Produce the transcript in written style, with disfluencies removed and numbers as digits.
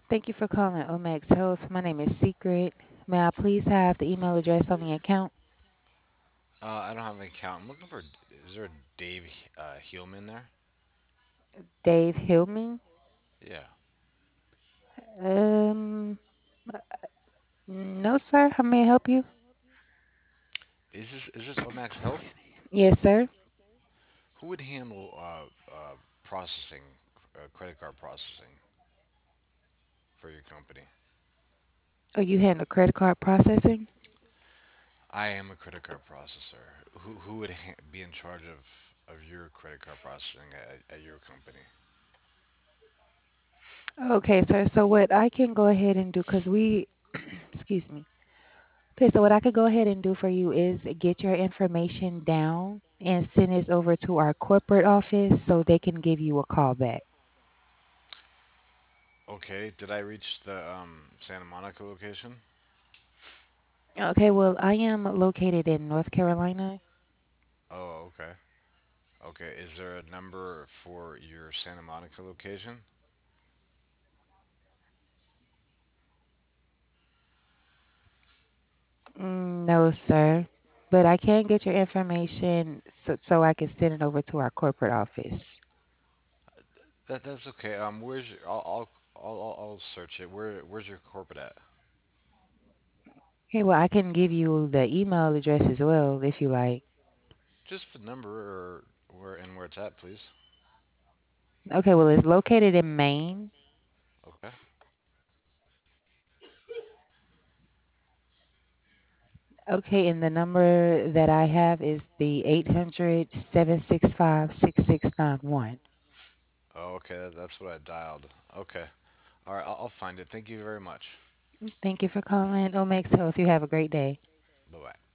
Thank you for calling Omex Health. My name is Secret. May I please have the email address on the account? I don't have an account. I'm looking for. Is there a Dave Heelman there? Dave Hillman. Yeah. Um, no, sir. How may I help you? Is this Omax Health? Yes, sir. Who would handle processing, credit card processing for your company? Oh, you handle credit card processing? I am a credit card processor. Who would be in charge of your credit card processing at your company? Okay, sir. So what I can go ahead and do, because excuse me. Okay, so what I could go ahead and do for you is get your information down and send this over to our corporate office so they can give you a call back. Okay. Did I reach the Santa Monica location? Okay, well, I am located in North Carolina. Oh, okay. Okay. Is there a number for your Santa Monica location? No, sir. But I can get your information so I can send it over to our corporate office. That's okay. Where's your, I'll search it. Where's your corporate at? Okay, well, I can give you the email address as well if you like. Just the number or where it's at, please. Okay, well, it's located in Maine. Okay. Okay, and the number that I have is the 800-765-6691. Oh, okay. That's what I dialed. Okay. All right. I'll find it. Thank you very much. Thank you for calling Omex Health. You have a great day. Bye bye.